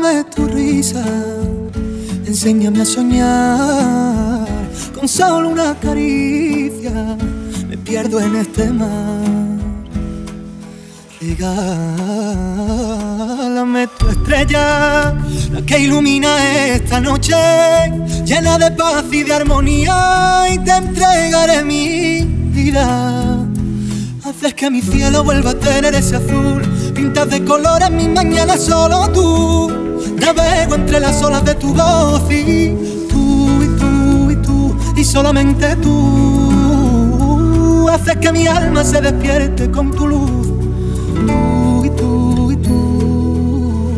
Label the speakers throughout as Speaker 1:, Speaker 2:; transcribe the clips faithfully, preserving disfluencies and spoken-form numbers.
Speaker 1: Regálame tu risa, enséñame a soñar. Con solo una caricia me pierdo en este mar. Regálame tu estrella, la que ilumina esta noche, llena de paz y de armonía, y te entregaré mi vida. Haces que mi cielo vuelva a tener ese azul, pintas de colores mis mañanas solo tú. Navego entre las olas de tu voz y tú, y tú, y tú, y solamente tú. Haces que mi alma se despierte con tu luz. Tú y tú y tú.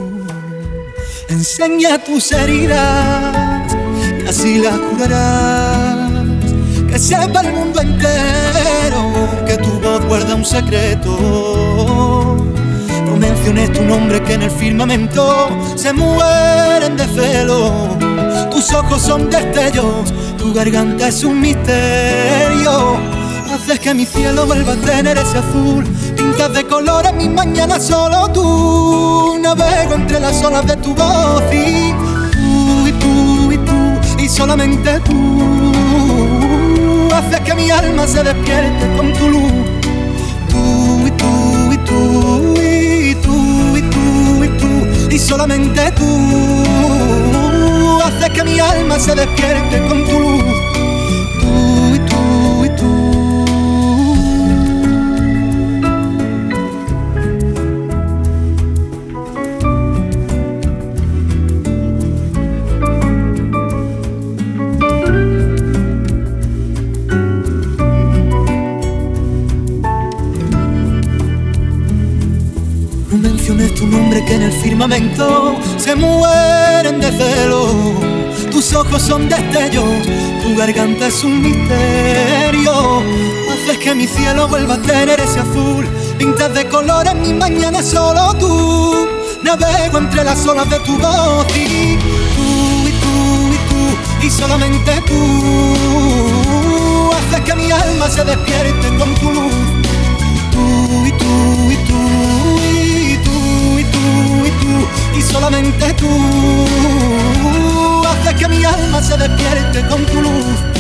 Speaker 1: Enseña tus heridas y así las curarás. Que sepa el mundo entero que tu voz guarda un secreto. No menciones tu nombre que en el firmamento se mueren de celo. Tus ojos son destellos, tu garganta es un misterio. Haces que mi cielo vuelva a tener ese azul, pintas de colores mis mañanas solo tú. Navego entre las olas de tu voz y tú, y tú, y tú, y solamente tú. Haces que mi alma se despierte con tu luz. Tú, y tú, y tú, y tú, y tú, y tú, y solamente tú. Haces que mi alma se despierte con tu luz. Tú, y tú, y tú. No menciones tu nombre que en el firmamento se mueren de celo. Tus ojos son destellos, tu garganta es un misterio. Haces que mi cielo vuelva a tener ese azul, pintas de colores mis mañanas solo tú. Navego entre las olas de tu voz y tú, y tú, y tú, y solamente tú. Haces que mi alma se despierte con tu luz. Tú, y tú, y tú, y solamente tú. Haces que mi alma se despierte con tu luz.